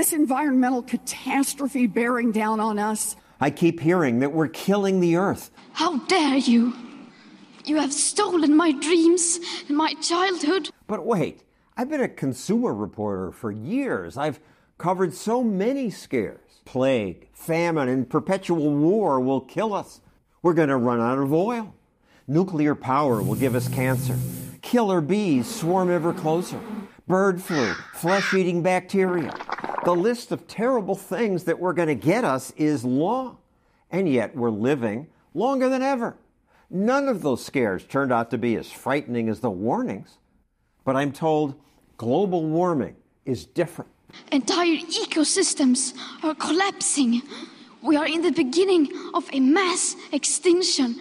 This environmental catastrophe bearing down on us. I keep hearing that we're killing the earth. How dare you? You have stolen my dreams and my childhood. But wait, I've been a consumer reporter for years. I've covered so many scares. Plague, famine, and perpetual war will kill us. We're going to run out of oil. Nuclear power will give us cancer. Killer bees swarm ever closer. Bird flu, flesh-eating bacteria. The list of terrible things that were going to get us is long. And yet we're living longer than ever. None of those scares turned out to be as frightening as the warnings. But I'm told global warming is different. Entire ecosystems are collapsing. We are in the beginning of a mass extinction.